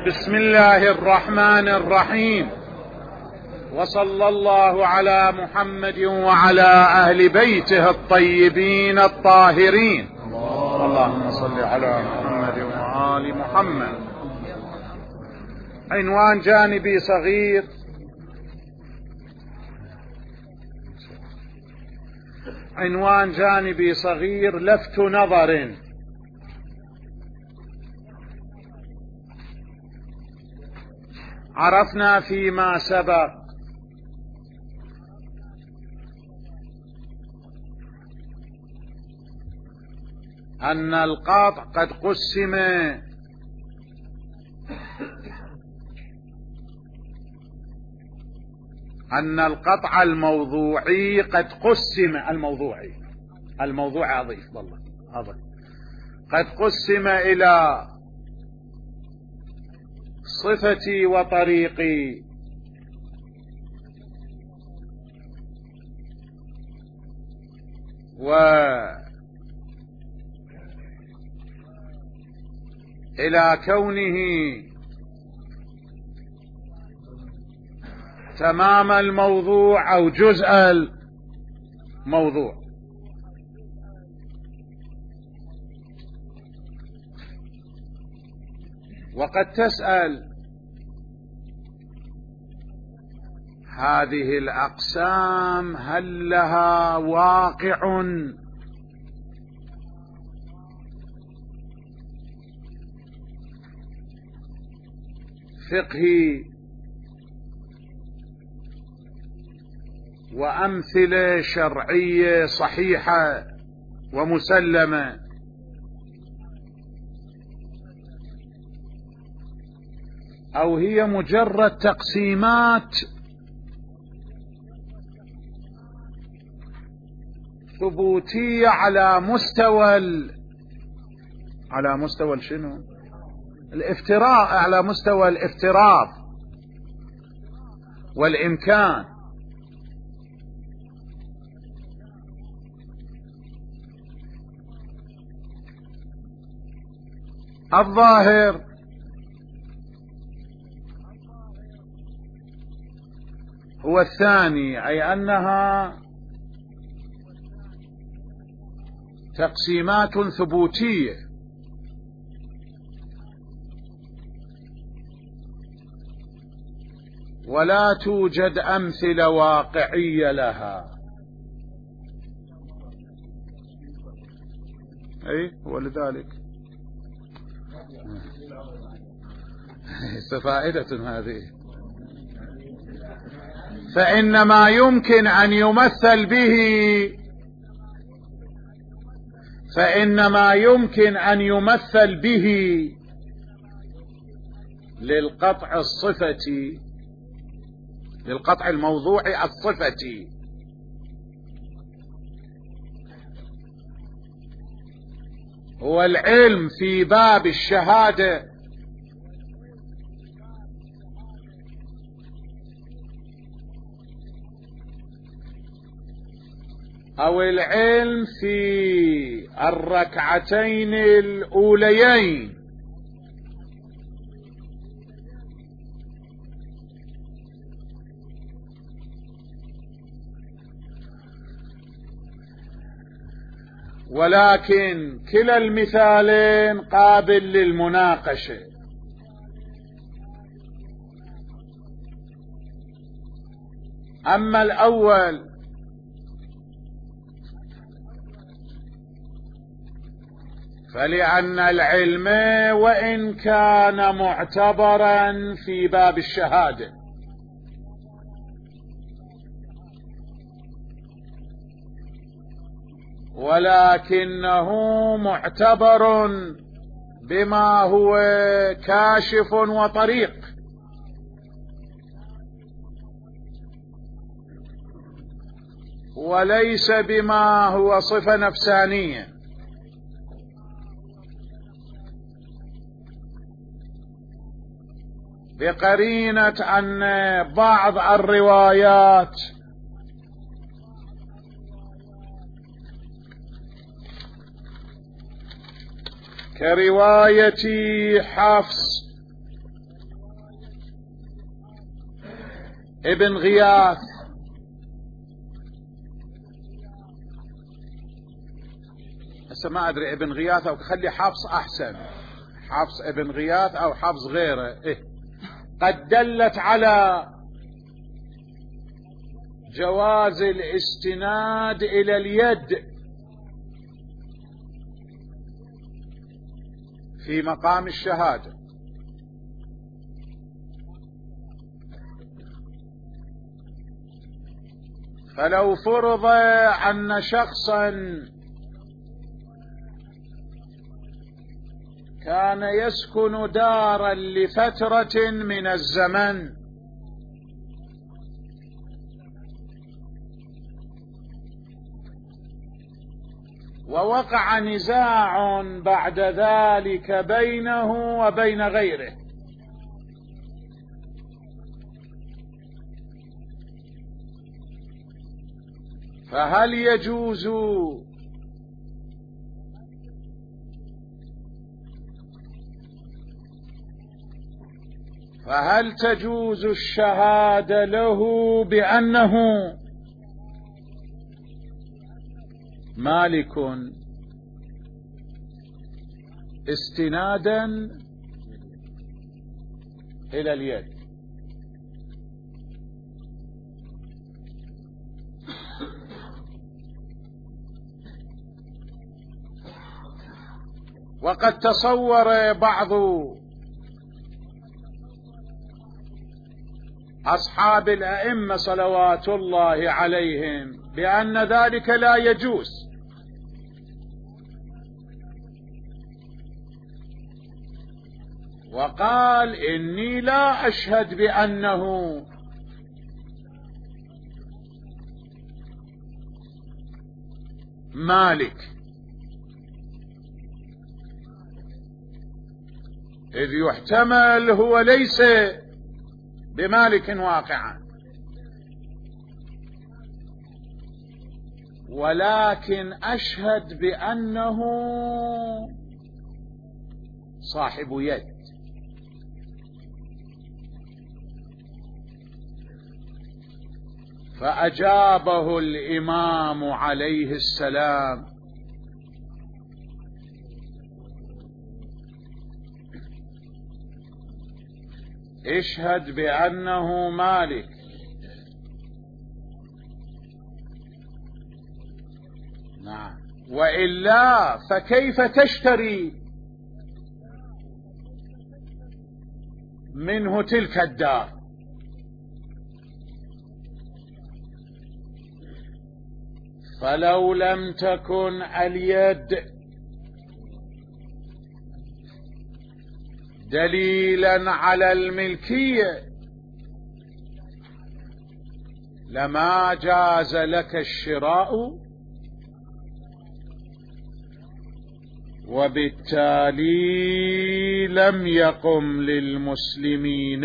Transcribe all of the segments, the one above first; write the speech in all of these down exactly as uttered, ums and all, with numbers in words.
بسم الله الرحمن الرحيم، وصلى الله على محمد وعلى أهل بيته الطيبين الطاهرين. اللهم صل على محمد وآل محمد. عنوان جانبي صغير: عنوان جانبي صغير لفت نظر. عرفنا فيما سبق أن القطع قد قسم أن القطع الموضوعي قد قسم الموضوعي الموضوع أضيف والله أضيف قد قسم إلى صفتي وطريقي، وإلى كونه تمام الموضوع أو جزء الموضوع. وقد تسأل: هذه الأقسام هل لها واقع فقهي وأمثلة شرعية صحيحة ومسلمة، أو هي مجرد تقسيمات ثبوتية على مستوى ال... على مستوى شنو؟ الافتراء، على مستوى الافتراض والإمكان. الظاهر هو الثاني، أي أنها تقسيمات ثبوتية ولا توجد أمثلة واقعية لها. أي ولذلك فائدة هذه. فإن ما يمكن أن يمثل به فإن ما يمكن أن يمثل به للقطع الصفتي، للقطع الموضوعي الصفتي، هو العلم في باب الشهادة أو العلم في الركعتين الأوليين، ولكن كلا المثالين قابل للمناقشة. أما الأول فلأن العلم وإن كان معتبرا في باب الشهادة ولكنه معتبر بما هو كاشف وطريق، وليس بما هو صفة نفسانية. بقرينة أن بعض الروايات كرواية حفص ابن غياث، هسه ما ادري ابن غياث او خلي حفص احسن، حفص ابن غياث او حفص غيره، إيه؟ قد دلت على جواز الاستناد الى اليد في مقام الشهادة. فلو فرض أن شخصا كان يسكن دارا لفترة من الزمن ووقع نزاع بعد ذلك بينه وبين غيره، فهل يجوز فهل تجوز الشهادة له بأنه مالك استنادا إلى اليد؟ وقد تصور بعض أصحاب الأئمة صلوات الله عليهم بأن ذلك لا يجوز، وقال إني لا أشهد بأنه مالك، إذ يحتمل هو ليس بمالك واقعا، ولكن أشهد بأنه صاحب يد. فأجابه الإمام عليه السلام: اشهد بأنه مالك، نعم، وإلا فكيف تشتري منه تلك الدار؟ فلو لم تكن اليد دليلا على الملكية لما جاز لك الشراء، وبالتالي لم يقم للمسلمين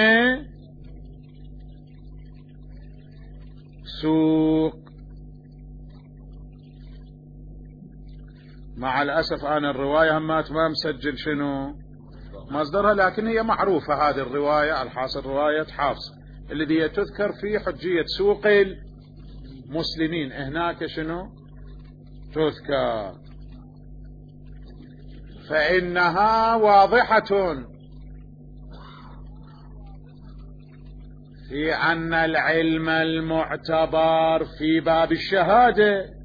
سوق. مع الأسف أنا الرواية همات ما مسجل شنو مصدرها، لكن هي معروفة هذه الرواية، الحاصل رواية حفص الذي تذكر في حجية سوق المسلمين، هناك شنو تذكر، فإنها واضحة في أن العلم المعتبر في باب الشهادة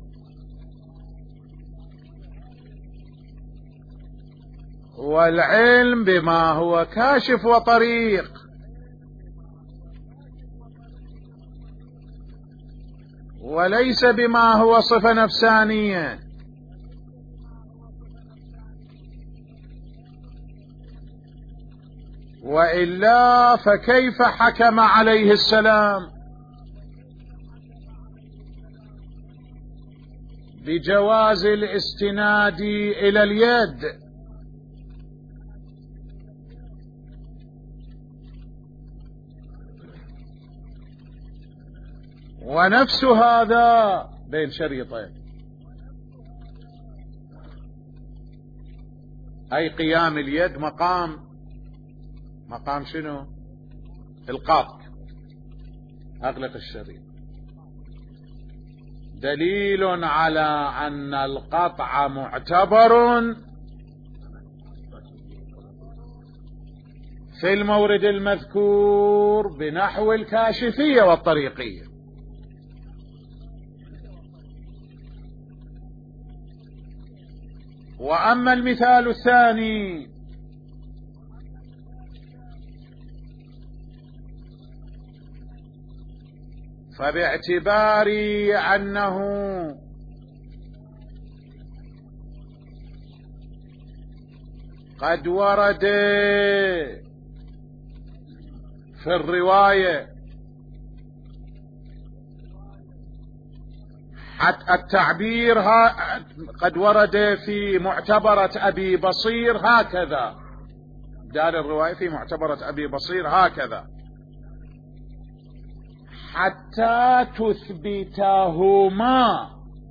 والعلم بما هو كاشف وطريق، وليس بما هو صفة نفسانية. وإلا فكيف حكم عليه السلام بجواز الاستناد إلى اليد؟ ونفس هذا بين شريطين، أي قيام اليد مقام مقام شنو؟ القبض، أغلق الشريط. دليل على أن القطع معتبر في المورد المذكور بنحو الكاشفية والطريقية. وأما المثال الثاني فباعتبار أنه قد ورد في الرواية حتى التعبير قد ورد في معتبرة أبي بصير هكذا، دال الرواية في معتبرة أبي بصير هكذا: حتى تثبتهما.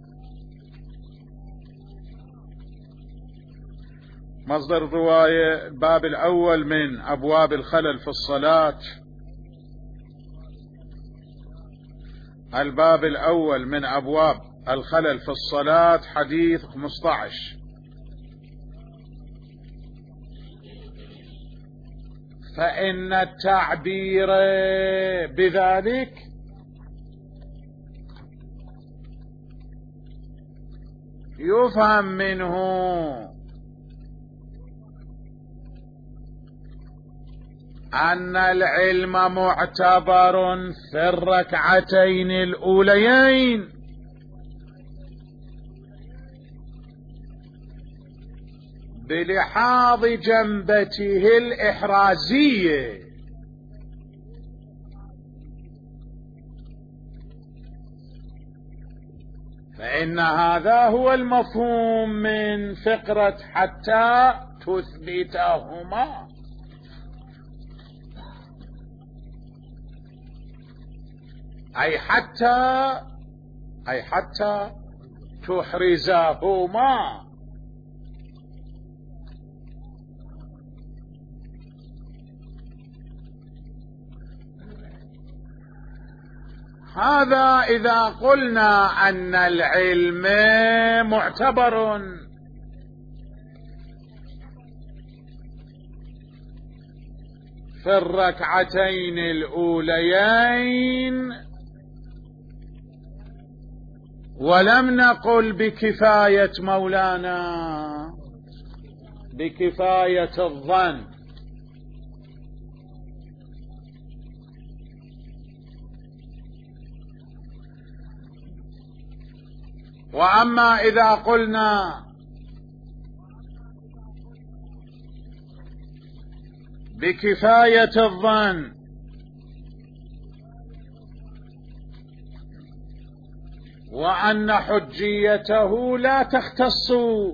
مصدر الرواية الباب الأول من أبواب الخلل في الصلاة، الباب الأول من أبواب الخلل في الصلاة، حديث خمسة عشر: فإن التعبير بذلك يفهم منه أن العلم معتبر في الركعتين الأوليين بلحاظ جنبته الإحرازية، فإن هذا هو المفهوم من فقرة حتى تثبتهما. أي حتى أي حتى تحرزهما. هذا إذا قلنا أن العلم معتبر في الركعتين الأوليين، ولم نقل بكفاية مولانا، بكفاية الظن. وأما إذا قلنا بكفاية الظن وأن حجيته لا تختص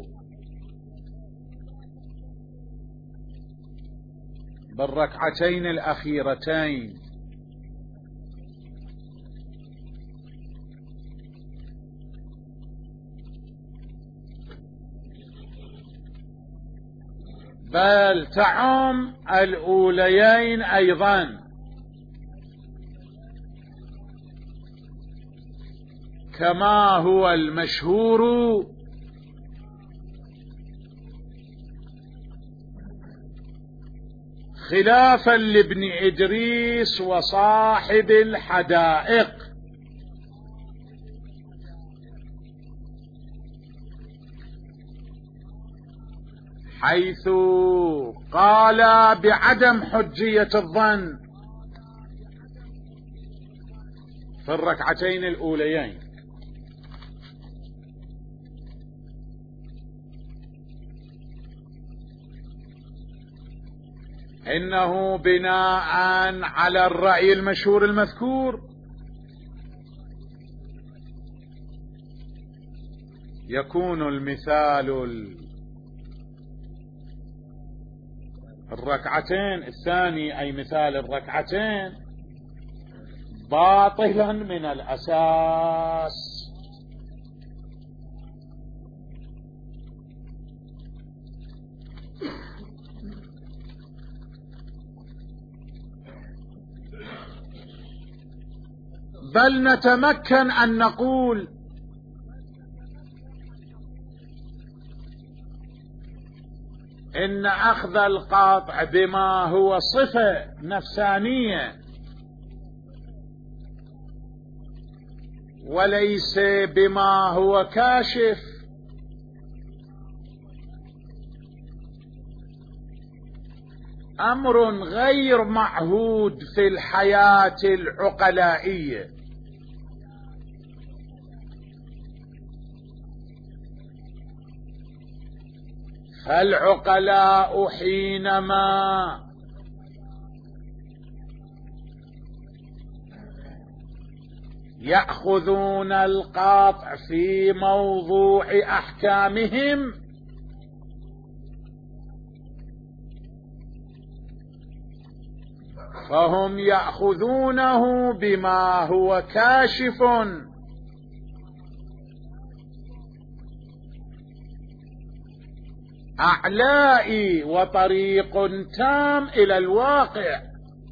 بالركعتين الأخيرتين، بل تعم الأوليين أيضا، كما هو المشهور خلافا لابن إدريس وصاحب الحدائق، حيث قال بعدم حجية الظن في الركعتين الأوليين. إنه بناء على الرأي المشهور المذكور يكون المثال الركعتين الثاني، أي مثال الركعتين، باطلا من الأساس. بل نتمكن أن نقول إن أخذ القاطع بما هو صفة نفسانية وليس بما هو كاشف أمر غير معهود في الحياة العقلائية. فالعقلاء حينما يأخذون القاطع في موضوع أحكامهم فهم يأخذونه بما هو كاشف أعلائي وطريق تام إلى الواقع،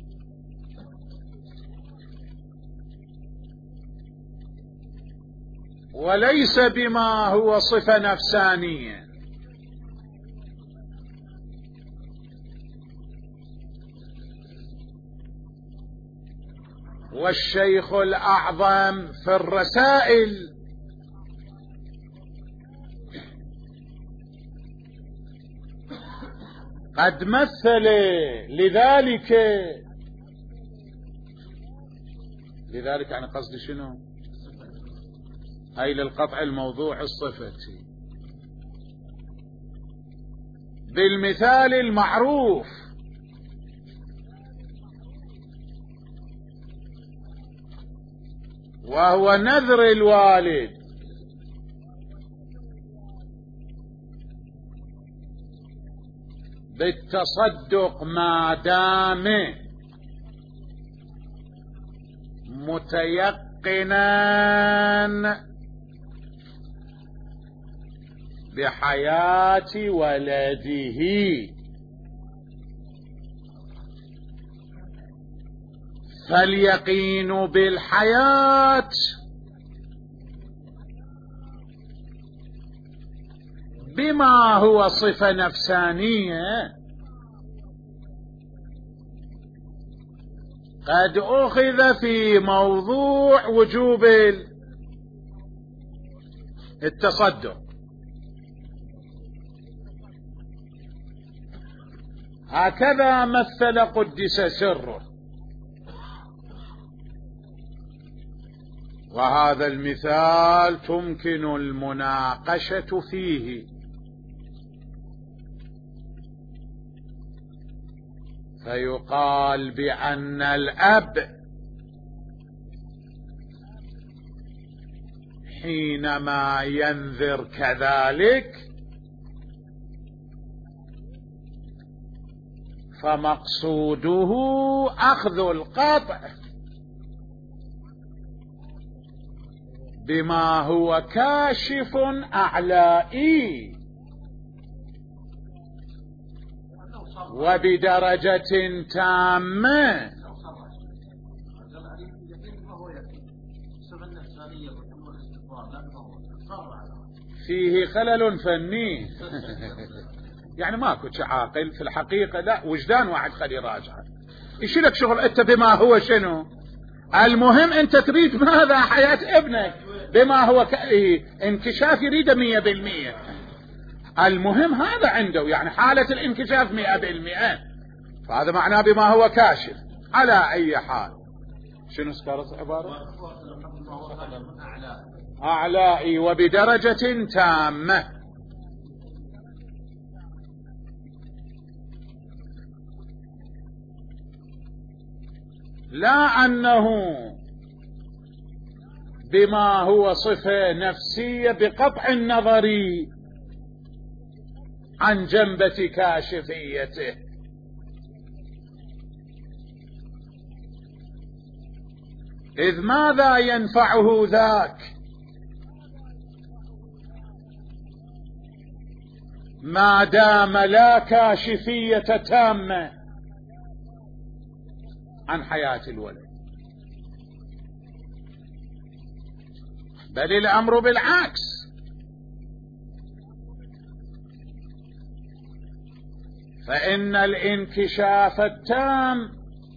وليس بما هو صفة نفسانية. والشيخ الأعظم في الرسائل قد مثل لذلك لذلك يعني قصدي شنو؟ أي للقطع الموضوع الصفتي بالمثال المعروف، وهو نذر الوالد بالتصدق ما دام متيقنا بحياة ولده، فاليقين بالحياة بما هو صفة نفسانية قد أخذ في موضوع وجوب التصدق. هكذا مثل قدس سره، وهذا المثال تمكن المناقشة فيه، فيقال بأن الأب حينما ينذر كذلك فمقصوده أخذ القطع بما هو كاشف أعلائي وبدرجة تامة. فيه خلل فني يعني ماكو عاقل في الحقيقة، لا وجدان واحد خلي راجعه يشيلك شغل انت بما هو شنو. المهم انت تريد ماذا؟ حياة ابنك بما هو ك... انكشاف يريده مية بالمية. المهم هذا عنده يعني حالة الانكشاف مئة بالمئة، فهذا معناه بما هو كاشف. على اي حال شنو سكرت عبارة أعلائي وبدرجة تامة. لا أنه بما هو صفة نفسية بقطع النظر عن جنبة كاشفيته، إذ ماذا ينفعه ذاك ما دام لا كاشفية تامة عن حياة الولد. بل الأمر بالعكس، فإن الانكشاف التام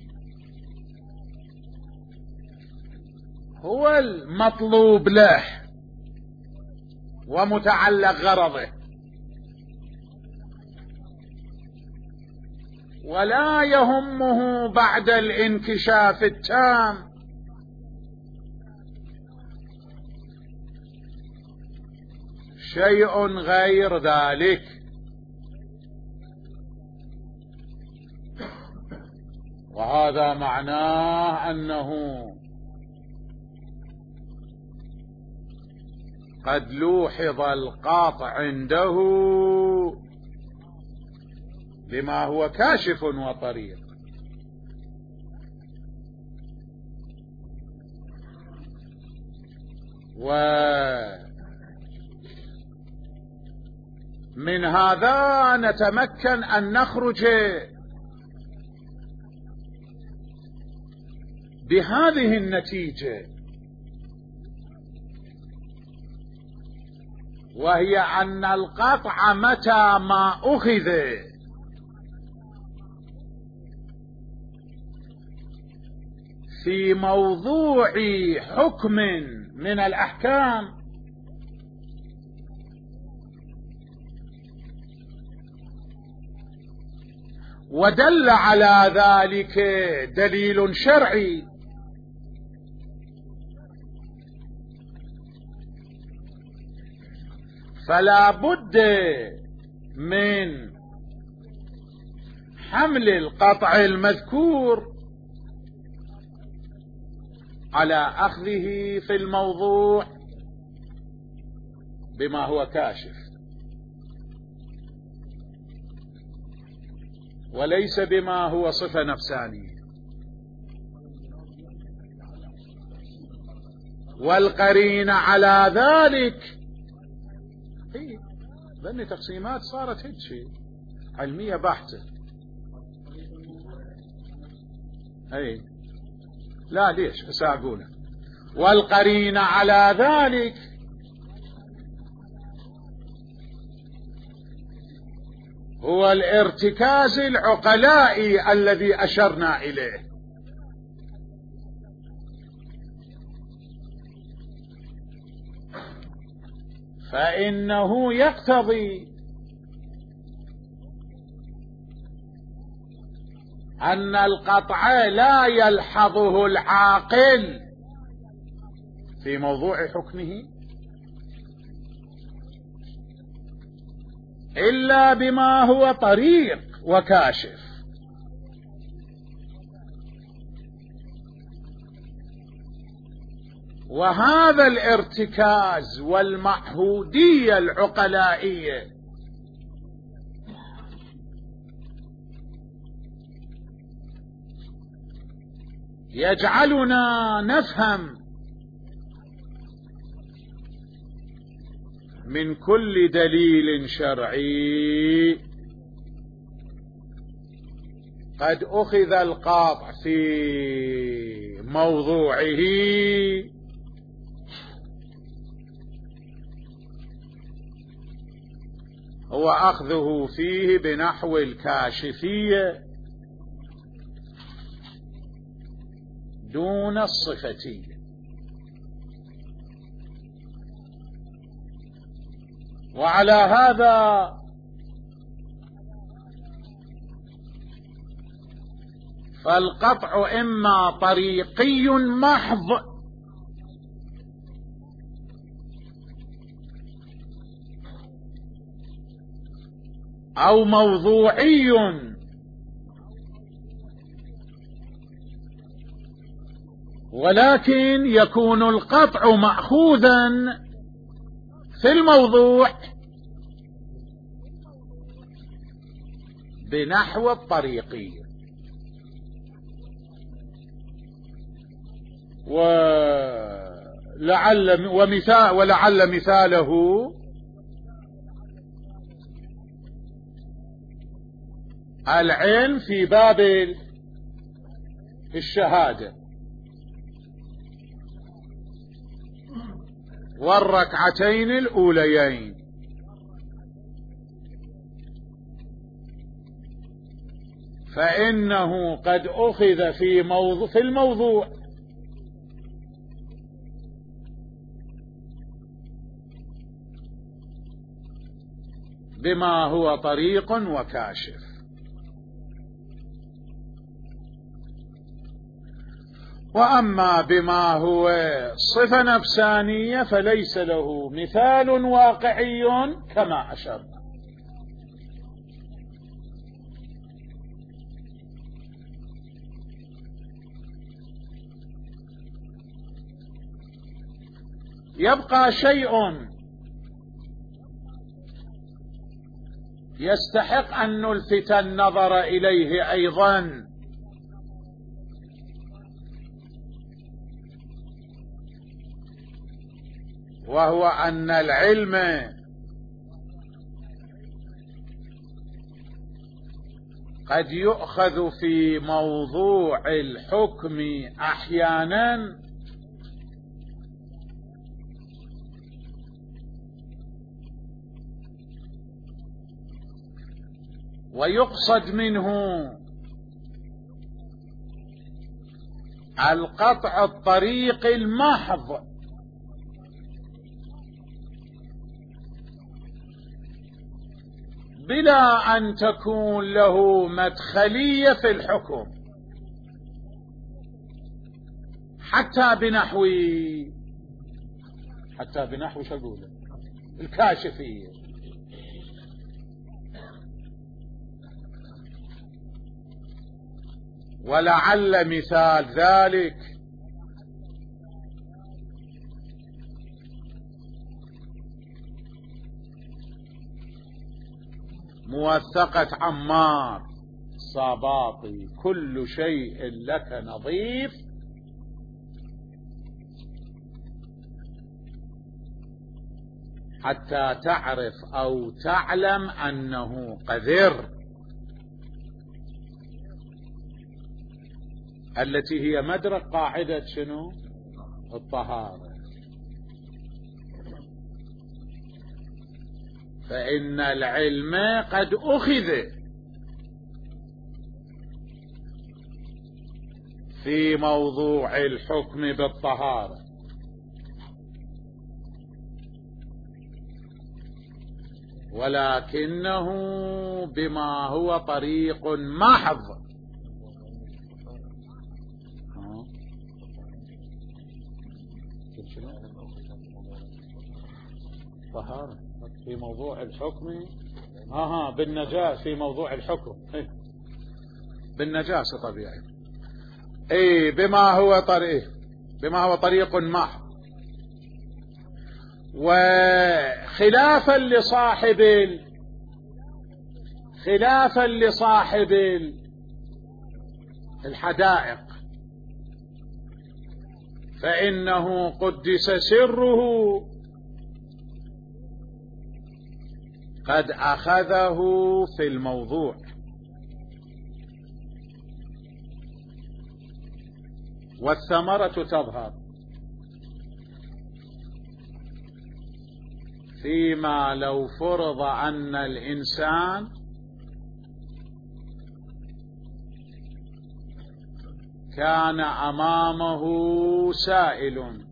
هو المطلوب له ومتعلق غرضه، ولا يهمه بعد الانكشاف التام شيء غير ذلك. وهذا معناه أنه قد لوحظ القاطع عنده بما هو كاشف وطريق، ومن هذا نتمكن أن نخرج بهذه النتيجة، وهي أن القطع متى ما أخذ في موضوع حكم من الأحكام ودل على ذلك دليل شرعي، فلا بد من حمل القطع المذكور على أخذه في الموضوع بما هو كاشف، وليس بما هو صفة نفسانية. والقرين على ذلك لأن تقسيمات صارت هيك شيء علمية بحتة. أي لا ليش بس أقوله. والقرين على ذلك هو الارتكاز العقلائي الذي أشرنا إليه، فإنه يقتضي أن القطع لا يلحظه العاقل في موضوع حكمه إلا بما هو طريق وكاشف، وهذا الارتكاز والمعهودية العقلائية يجعلنا نفهم من كل دليل شرعي قد أخذ القاطع في موضوعه هو أخذه فيه بنحو الكاشفية دون الصفتية. وعلى هذا فالقطع إما طريقي محض أو موضوعي، ولكن يكون القطع مأخوذا في الموضوع بنحو الطريقي. ولعل ومثال ولعل مثاله العلم في باب الشهادة، والركعتين الأوليين. فإنه قد أخذ في موضوع في الموضوع بما هو طريق وكاشف. وأما بما هو صفة نفسانية فليس له مثال واقعي كما أشرنا. يبقى شيء يستحق أن نلفت النظر إليه أيضا، وهو أن العلم قد يؤخذ في موضوع الحكم أحيانا ويقصد منه القطع الطريق المحض بلا أن تكون له مدخلية في الحكم، حتى بنحو حتى بنحو شو أقول الكاشفية. ولعل مثال ذلك موثقة عمار صاباطي: كل شيء لك نظيف حتى تعرف أو تعلم أنه قذر، التي هي مدرك قاعدة شنو؟ الطهارة. فإن العلم قد أخذ في موضوع الحكم بالطهارة، ولكنه بما هو طريق محض. طهارة في موضوع الحكم ها ها بالنجاسة في موضوع الحكم إيه؟ بالنجاسة طبيعي اي بما هو طريق بما هو طريق محض. وخلافا لصاحب خلافا لصاحب الحدائق فإنه قدس سره قد أخذه في الموضوع، والثمرة تظهر فيما لو فرض أن الإنسان كان أمامه سائل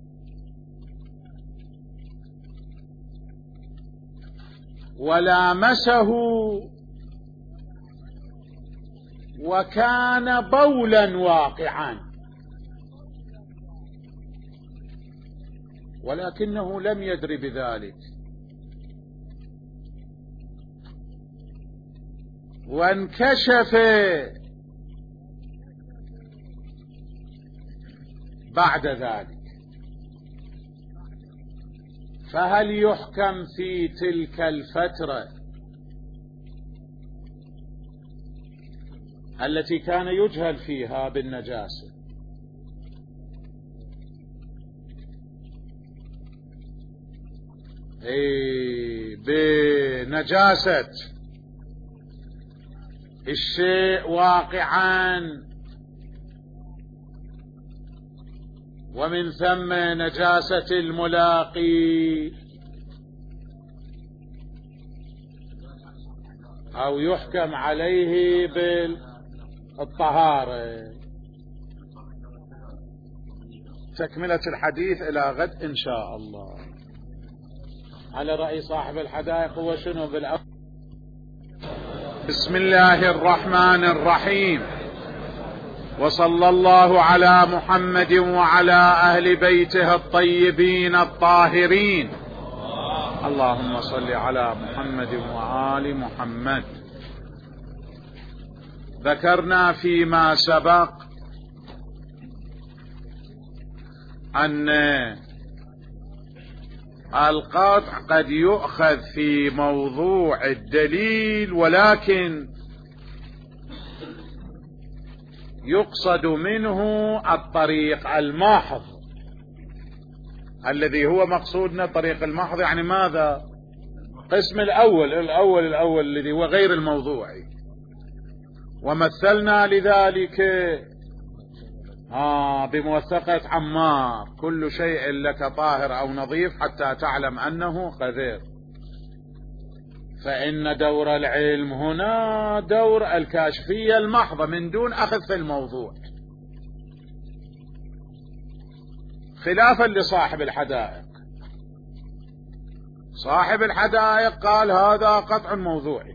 ولامسه وكان بولا واقعا، ولكنه لم يدر بذلك، وانكشف بعد ذلك، فهل يحكم في تلك الفترة التي كان يجهل فيها بالنجاسة اي بنجاسة الشيء واقعا ومن ثم نجاسة الملاقي، أو يحكم عليه بالطهارة. تكملة الحديث إلى غد إن شاء الله. على رأي صاحب الحدائق هو شنو بالأول؟ بسم الله الرحمن الرحيم، وصلى الله على محمد وعلى أهل بيته الطيبين الطاهرين. اللهم صل على محمد وآل محمد. ذكرنا فيما سبق أن القطع قد يؤخذ في موضوع الدليل، ولكن يقصد منه الطريق الماحظ الذي هو مقصودنا. طريق الماحظ يعني ماذا؟ قسم الأول الأول الأول الذي هو غير الموضوعي. ومثلنا لذلك آه بموثقة عمار: كل شيء لك طاهر أو نظيف حتى تعلم أنه قذر. فإن دور العلم هنا دور الكاشفية المحضة من دون أخذ في الموضوع، خلافا لصاحب الحدائق. صاحب الحدائق قال هذا قطع موضوعي،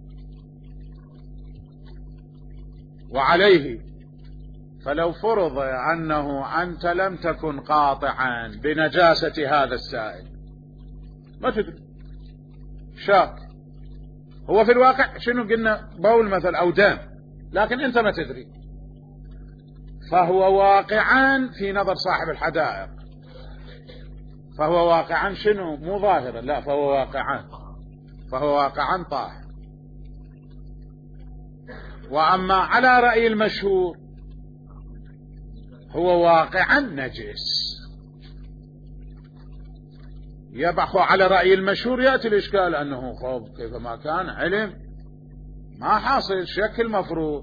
وعليه فلو فرض أنه أنت لم تكن قاطعا بنجاسة هذا السائل، ما تدري، شاك، هو في الواقع شنو قلنا؟ بول مثل أو دم، لكن أنت ما تدري، فهو واقعا في نظر صاحب الحدائق. فهو واقعا شنو؟ مو ظاهرا، لا، فهو واقعا فهو واقعا طاهر. وأما على رأي المشهور هو واقعا نجس. يبحث على رأي المشهور يأتي الإشكال أنه خوف كيفما كان علم ما حاصل شك المفروض،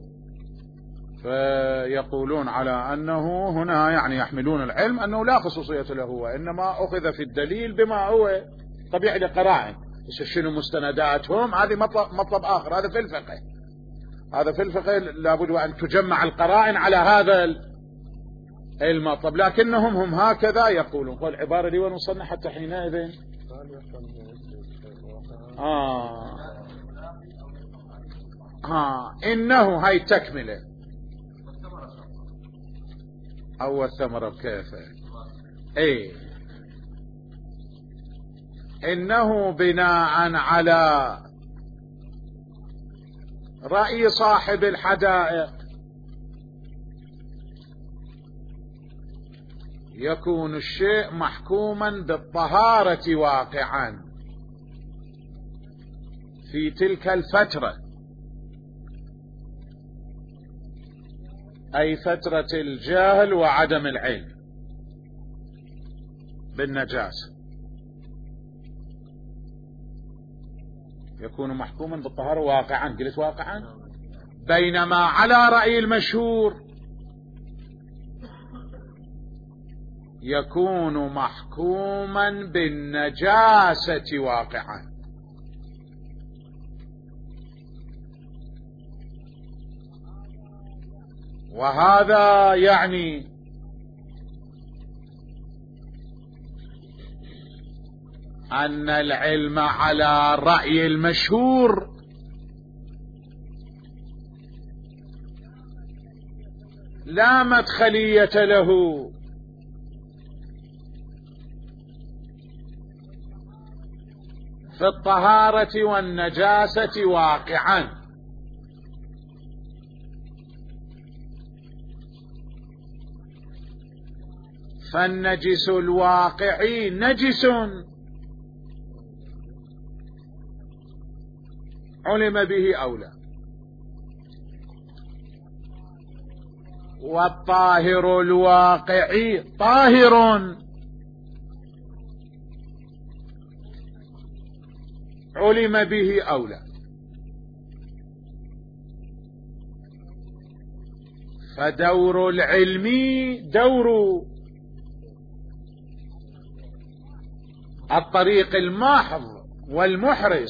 فيقولون على أنه هنا يعني يحملون العلم أنه لا خصوصية له، وإنما أخذ في الدليل بما هو طبيعي لقرائن. شنو مستنداتهم؟ هذه مطلب, مطلب آخر، هذا في الفقه. هذا في الفقه لابد أن تجمع القرائن على هذا المطلب، لكنهم هم هكذا يقولون. قول عبارة لي ونوصلنا حتى حينئذ آه آه إنه هاي تكملة أول ثمرة بكيفه. إيه إنه بناء على رأي صاحب الحدائق يكون الشيء محكوما بالطهارة واقعا في تلك الفترة، أي فترة الجهل وعدم العلم بالنجاسة، يكون محكوما بالطهارة واقعا. قلت واقعا. بينما على رأي المشهور يكون محكوما بالنجاسة واقعا. وهذا يعني أن العلم على رأي المشهور لا مدخلية له في الطهارة والنجاسة واقعا، فالنجس الواقعي نجس علم به أو لا، والطاهر الواقعي طاهر علم به أو لا. فدور العلم دور الطريق المحض والمحرز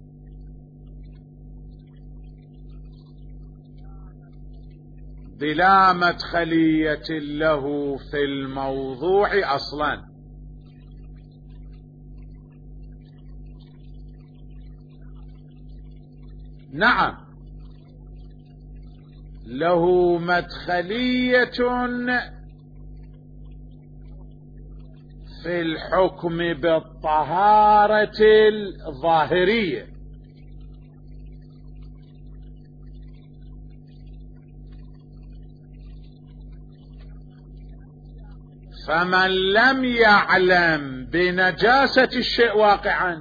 بلا مدخلية له في الموضوع أصلا. نعم له مدخلية في الحكم بالطهارة الظاهرية، فمن لم يعلم بنجاسة الشيء واقعا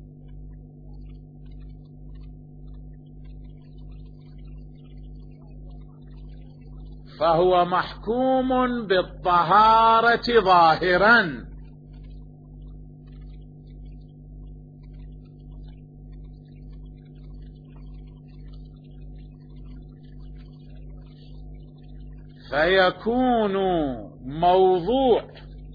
فهو محكوم بالطهارة ظاهرا، فيكون موضوع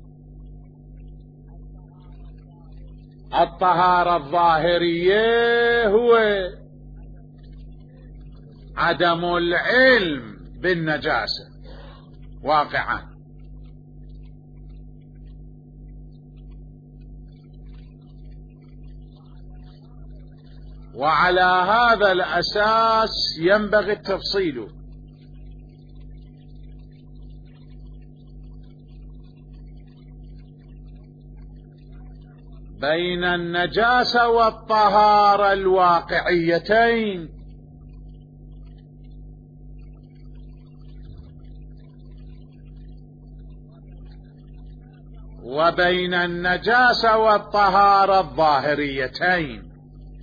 الطهارة الظاهرية هو عدم العلم بالنجاسة واقعا. وعلى هذا الأساس ينبغي التفصيل بين النجاسة والطهارة الواقعيتين، وبين النجاسة والطهارة الظاهريتين.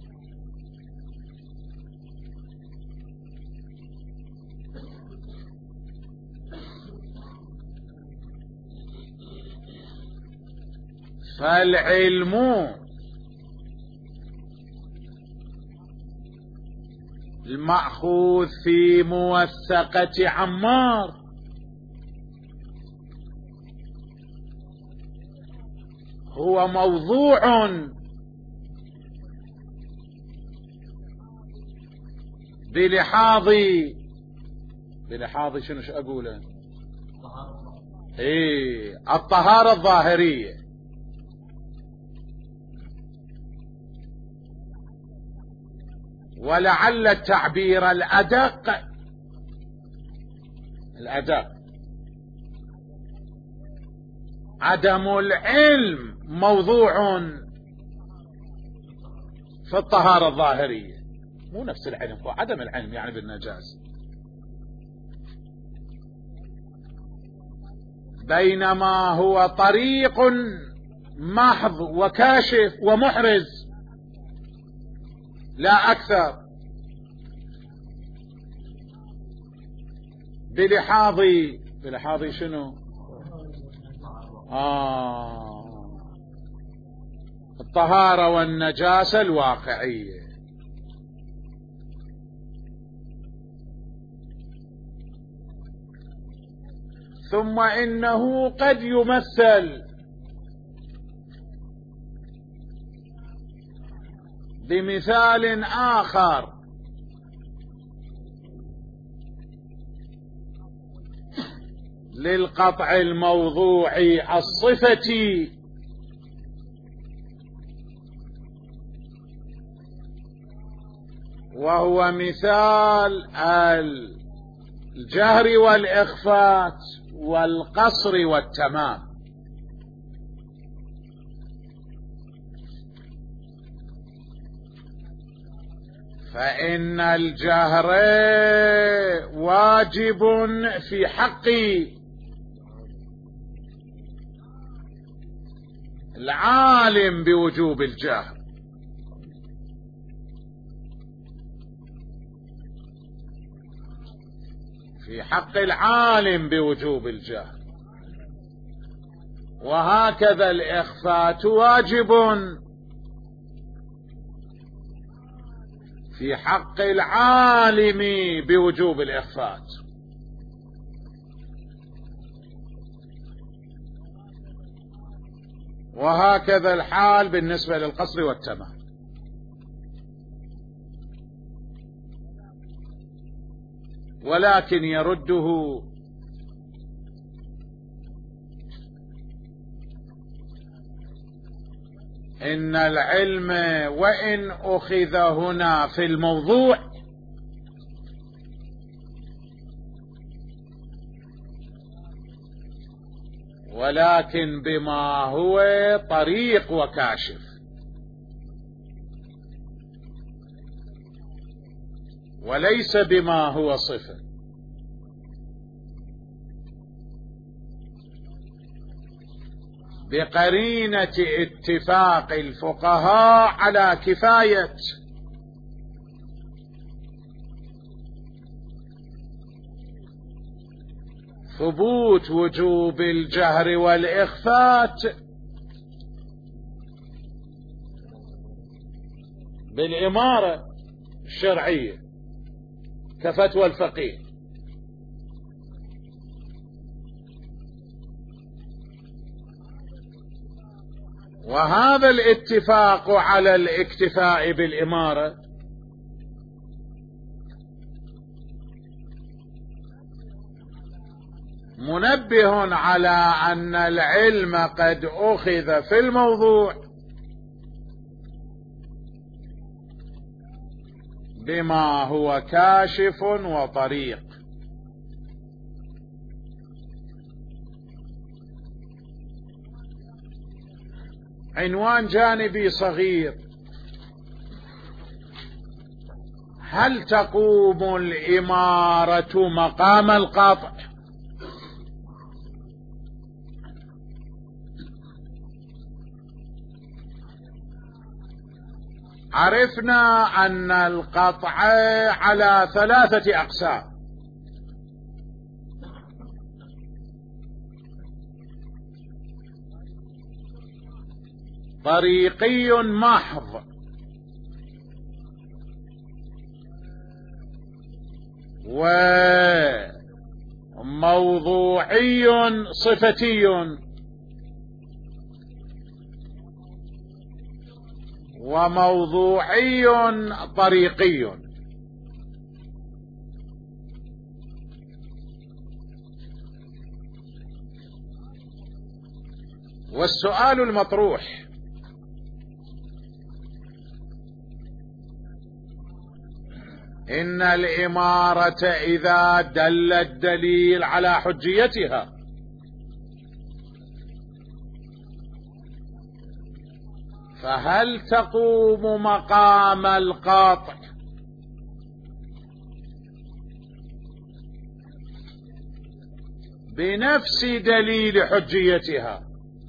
فالعلم المأخوذ في موثقة عمار هو موضوع بلحاظ بلحاظ شنو اقوله ايه الطهارة الظاهرية، ولعل التعبير الأدق الأدق عدم العلم موضوع في الطهارة الظاهرية، مو نفس العلم، هو عدم العلم يعني بالنجاسة، بينما هو طريق محض وكاشف ومحرز لا أكثر، بلحاظ بلحاظ شنو آه الطهارة والنجاسة الواقعية. ثم إنه قد يمثل بمثال آخر للقطع الموضوعي الصفتي، وهو مثال الجهر والإخفاء والقصر والتمام. فإن الجهر واجب في حق العالم بوجوب الجهر، في حق العالم بوجوب الجهر، وهكذا الإخفاء واجب في حق العالم بوجوب الإخفاء. وهكذا الحال بالنسبة للقصر والتمام. ولكن يرده إن العلم وإن أخذ هنا في الموضوع ولكن بما هو طريق وكاشف، وليس بما هو صفة. بقرينة اتفاق الفقهاء على كفاية ثبوت وجوب الجهر والإخفات بالإمارة الشرعية كفتوى الفقيه. وهذا الاتفاق على الاكتفاء بالإمارة منبه على أن العلم قد أخذ في الموضوع بما هو كاشف وطريق. عنوان جانبي صغير: هل تقوم الإمارة مقام القطع؟ عرفنا أن القطع على ثلاثة أقسام: طريقي محض، وموضوعي صفتي، وموضوعي طريقي. والسؤال المطروح: إن الإمارة إذا دل الدليل على حجيتها فهل تقوم مقام القاطع بنفس دليل حجيتها؟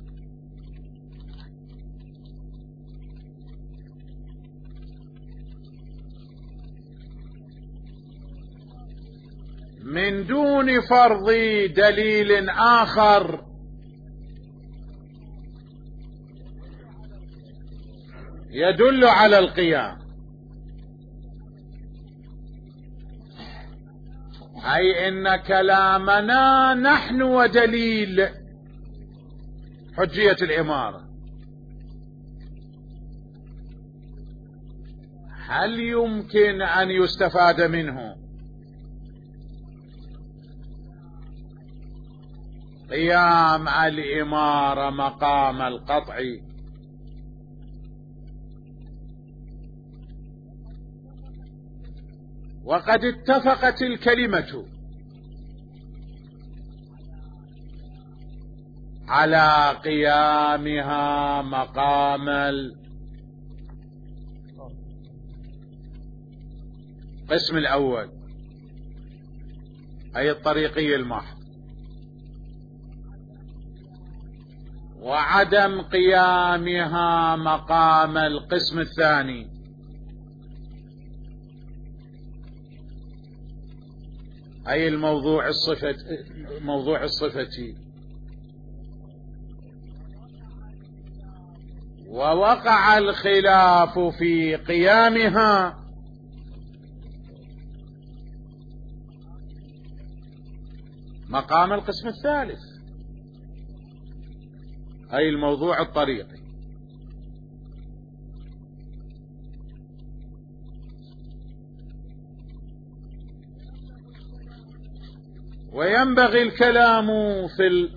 من دون فرض دليل آخر يدل على القيام، أي إن كلامنا نحن ودليل حجية الإمارة. هل يمكن أن يستفاد منه قيام الإمارة مقام القطع؟ وقد اتفقت الكلمة على قيامها مقام القسم الأول، أي الطريقي المحض، وعدم قيامها مقام القسم الثاني، أي الموضوع الصفة موضوع الصفة. ووقع الخلاف في قيامها مقام القسم الثالث، أي الموضوع الطريقي. وينبغي الكلام في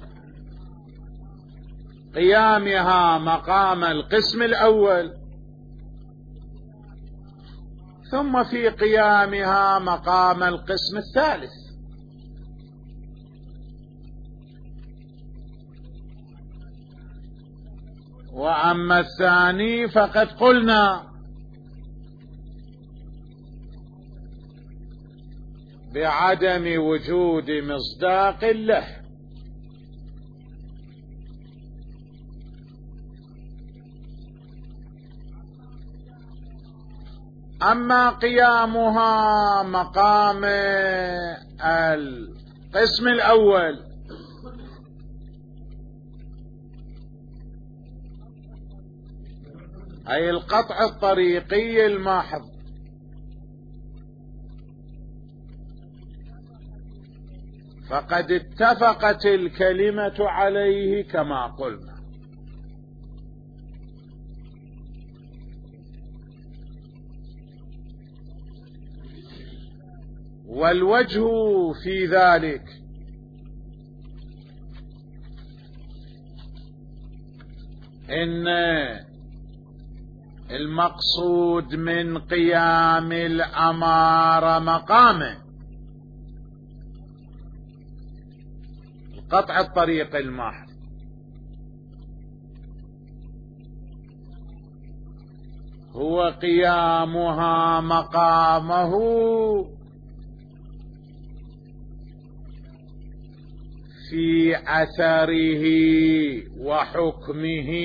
قيامها مقام القسم الأول، ثم في قيامها مقام القسم الثالث. وأما الثاني فقد قلنا بعدم وجود مصداق له، أما قيامها مقام القسم الأول أي القطع الطريقي الماحظ، فقد اتفقت الكلمة عليه كما قلنا. والوجه في ذلك إن المقصود من قيام الأمارة مقامه قطع الطريق الماحظ، هو قيامها مقامه في أثره وحكمه،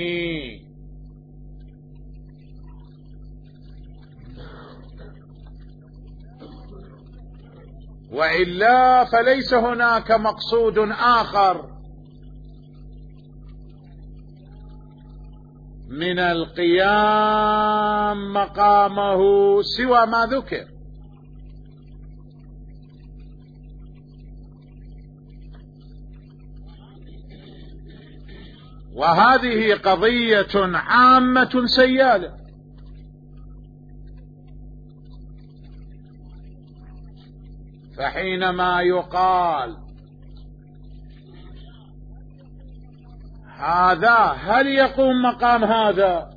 وإلا فليس هناك مقصود آخر من القيام مقامه سوى ما ذكر. وهذه قضية عامة سيالة، فحينما يقال هذا هل يقوم مقام هذا؟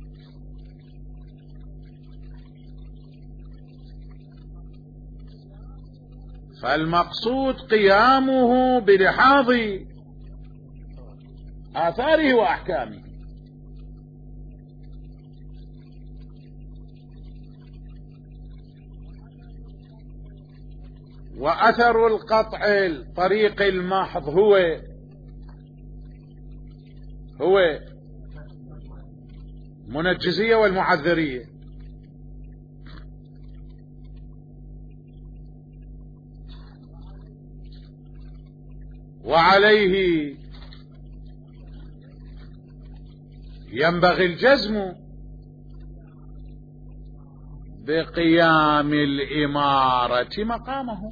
فالمقصود قيامه بلحاظ آثاره وأحكامه. وأثر القطع الطريق الماحظ هو هو منجزية والمعذرية. وعليه ينبغي الجزم بقيام الإمارة مقامه،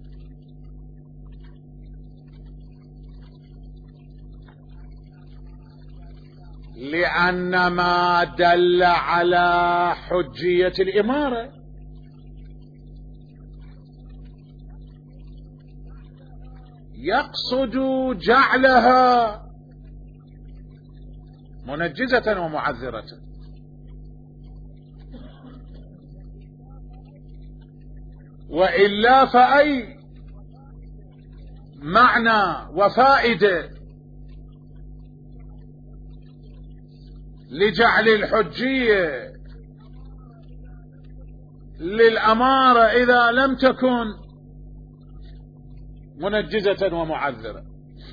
لأن ما دل على حجية الإمارة يقصد جعلها منجزة ومعذرة. وإلا فأي معنى وفائدة لجعل الحجية للأمارة إذا لم تكن منجزة ومعذرة؟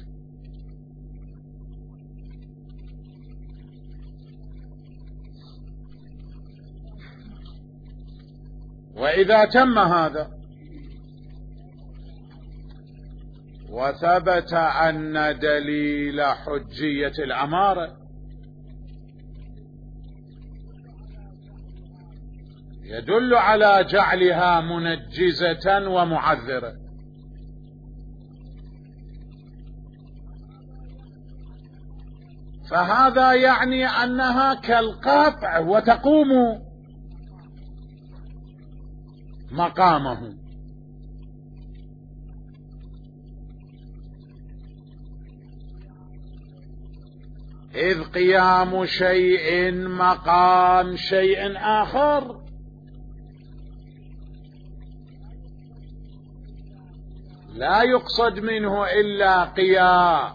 وإذا تم هذا وثبت أن دليل حجية الأمارة يدل على جعلها منجزة ومعذرة، فهذا يعني أنها كالقطع وتقوم مقامه. إذ قيام شيء مقام شيء آخر لا يقصد منه إلا قيام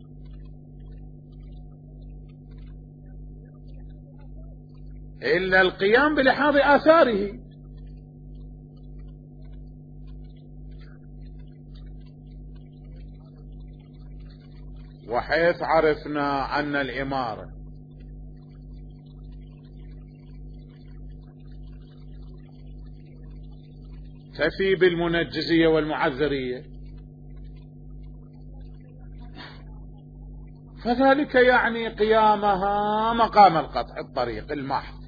إلا القيام بلحاظ آثاره. وحيث عرفنا أن الإمارة تفي بالمنجزية والمعذرية، فذلك يعني قيامها مقام القطع الطريق المحض.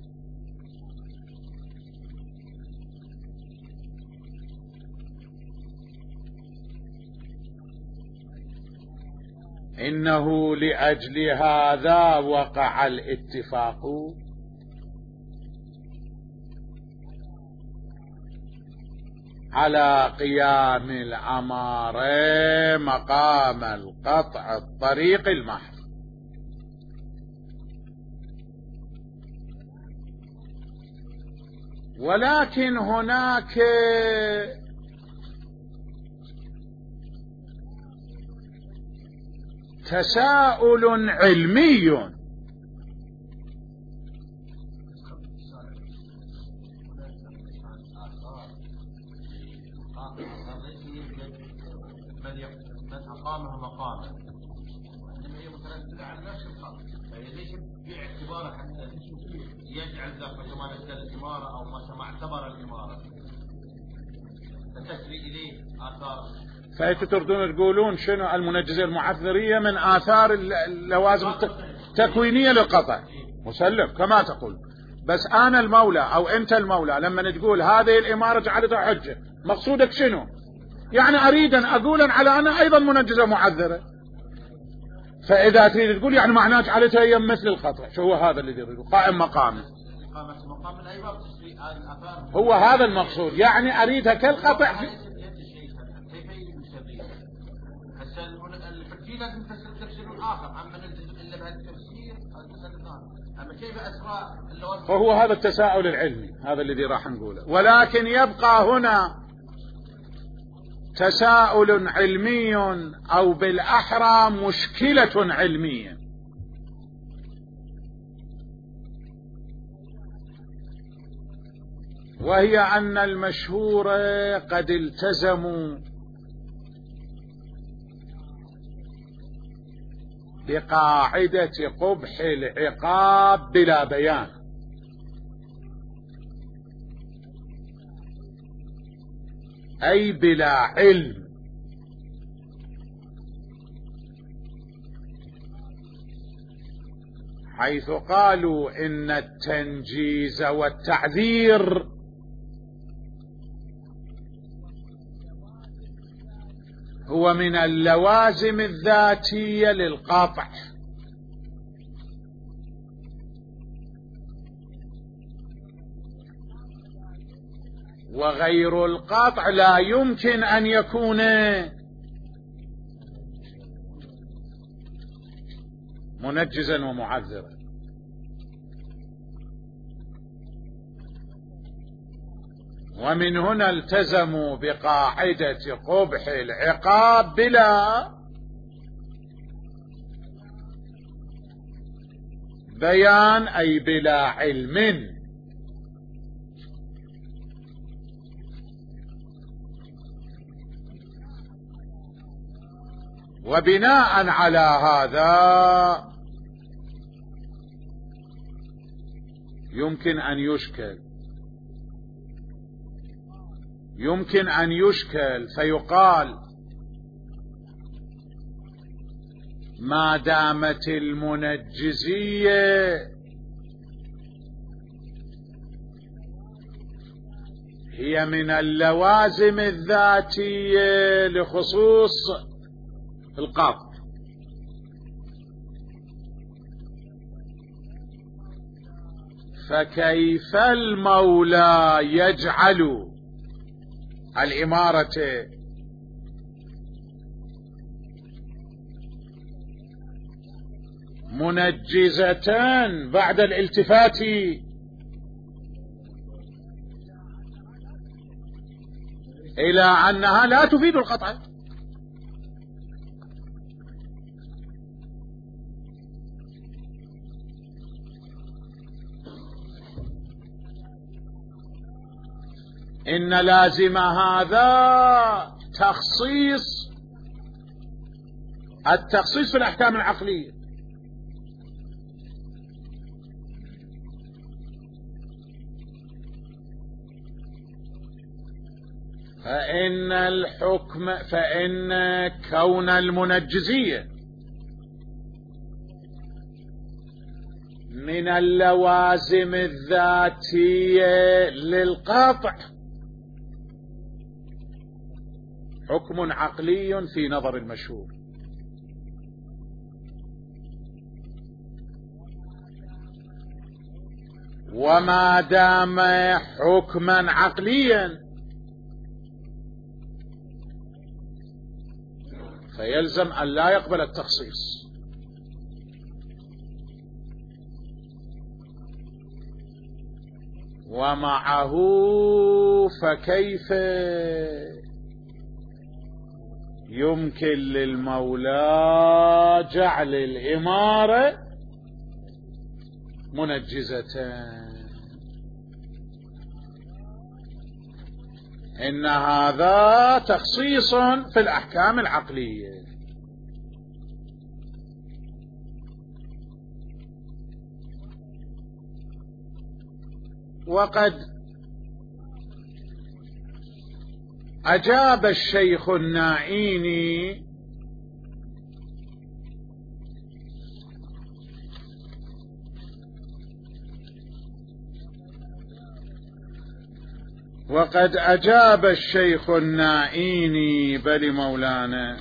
إنه لأجل هذا وقع الاتفاق على قيام الأمارة مقام القطع الطريق المحض. ولكن هناك تساؤل علمي من أقامها مقاما، إنما هي متنزلة عن نفس الخط، فهي ليست باعتباره حتى يجعل ذلك كما نزل الإمارة أو ما اعتبر الإمارة فتسري إليه آثار. فأنتم تردون تقولون شنو المنجزة المعذرية من آثار اللوازم التكوينية للقطع، مسلم كما تقول. بس أنا المولى أو أنت المولى لما تقول هذه الإمارة جعلتها حجة، مقصودك شنو؟ يعني أريد أن أقول على أنا أيضا منجزة معذرة. فإذا تريد تقول يعني معناه جعلتها هي مثل القطع، شو هو هذا الذي يريده؟ قائم مقامه. هو هذا المقصود، يعني أريدها كالقطع. في لازم تفسير الآخر عما نلتزم إلا بهالتفسير أما كيف أسرى اللوازم. فهو هذا التساؤل العلمي، هذا الذي راح نقوله. ولكن يبقى هنا تساؤل علمي أو بالأحرى مشكلة علمية، وهي أن المشهور قد التزموا بقاعدة قبح العقاب بلا بيان، أي بلا علم، حيث قالوا إن التنجيز والتعذير هو من اللوازم الذاتية للقطع، وغير القطع لا يمكن أن يكون منجزا ومعذرا. ومن هنا التزموا بقاعدة قبح العقاب بلا بيان، أي بلا علم. وبناء على هذا يمكن أن يشكل يمكن أن يشكل فيقال ما دامت المنجزية هي من اللوازم الذاتية لخصوص القطع، فكيف المولى يجعل الإمارة منجزة بعد الالتفات إلى أنها لا تفيد القطع؟ إن لازم هذا تخصيص التخصيص في الأحكام العقلية، فإن الحكم فإن كون المنجزية من اللوازم الذاتية للقطع حكم عقلي في نظر المشهور، وما دام حكما عقليا فيلزم أن لا يقبل التخصيص. ومعه فكيف يمكن للمولى جعل الإمارة منجزة؟ إن هذا تخصيص في الأحكام العقلية. وقد أجاب الشيخ النائيني وقد أجاب الشيخ النائيني بل مولانا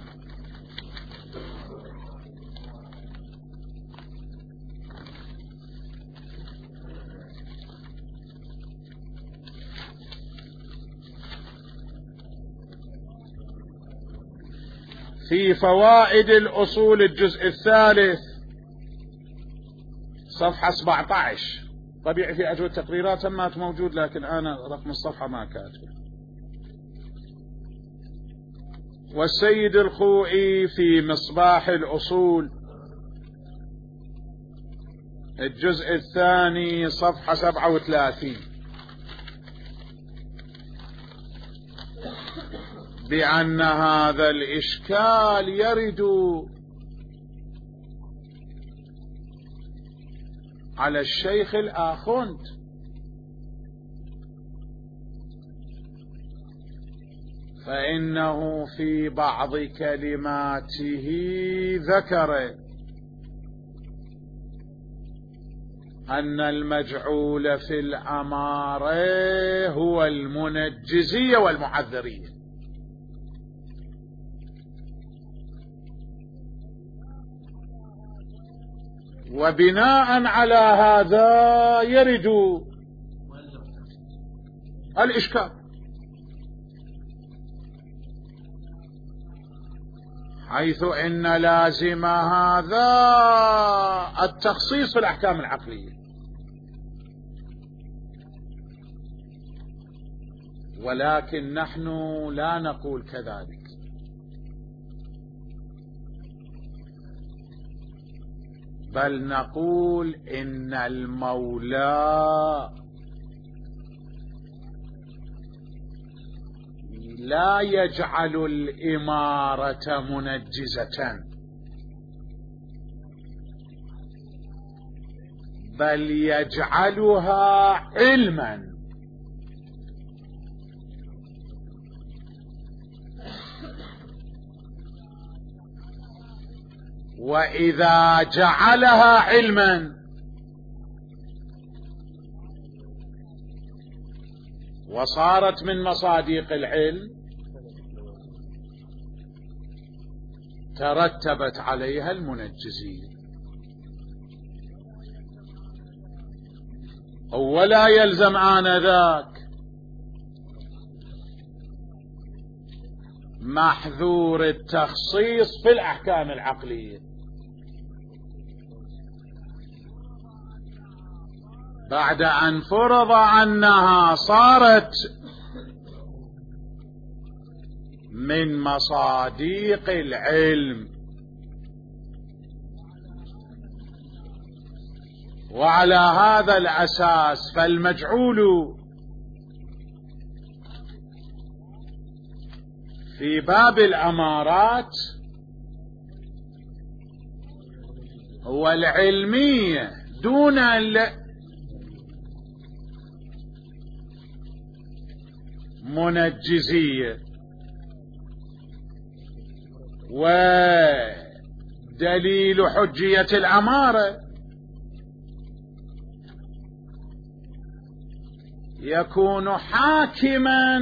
في فوائد الأصول الجزء الثالث صفحة سبعة عشر. طبيعي في أجوبة التقريرات ما موجود، لكن أنا رقم الصفحة ما كاتب. والسيد الخوئي في مصباح الأصول الجزء الثاني صفحة سبعة وثلاثين بأن هذا الإشكال يرد على الشيخ الآخوند، فإنه في بعض كلماته ذكر أن المجعول في الأمارة هو المنجزية والمعذرية، وبناء على هذا يرد الإشكال، حيث إن لازم هذا التخصيص في الأحكام العقلية، ولكن نحن لا نقول كذلك، بل نقول إن المولى لا يجعل الإمارة منجزة، بل يجعلها علما، وإذا جعلها علما وصارت من مصادق العلم ترتبت عليها المنجزية. ولا يلزم آنذاك محذور التخصيص في الأحكام العقلية. بعد أن فرض أنها صارت من مصاديق العلم، وعلى هذا الأساس فالمجعول في باب الأمارات هو العلمية دون المنجزية، ودليل حجية الأمارة يكون حاكما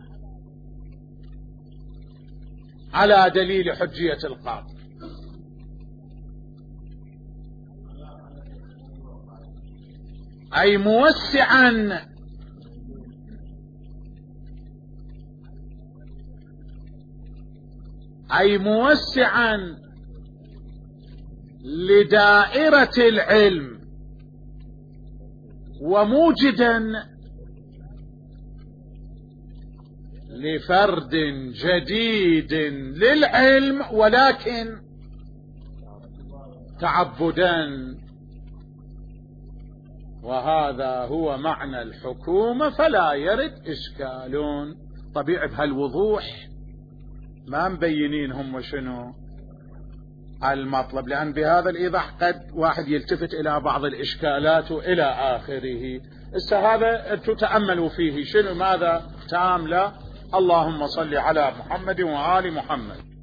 على دليل حجية القاضي. أي موسعا أي موسعا لدائرة العلم، وموجدا لفرد جديد للعلم ولكن تعبدا. وهذا هو معنى الحكومة، فلا يرد إشكال. طبيعي بهالوضوح ما مبينين هم شنو المطلب، لأن بهذا الإيضاح قد واحد يلتفت إلى بعض الإشكالات إلى آخره. هسه هذا تتأملوا فيه شنو ماذا تام له. اللهم صل على محمد وآل محمد.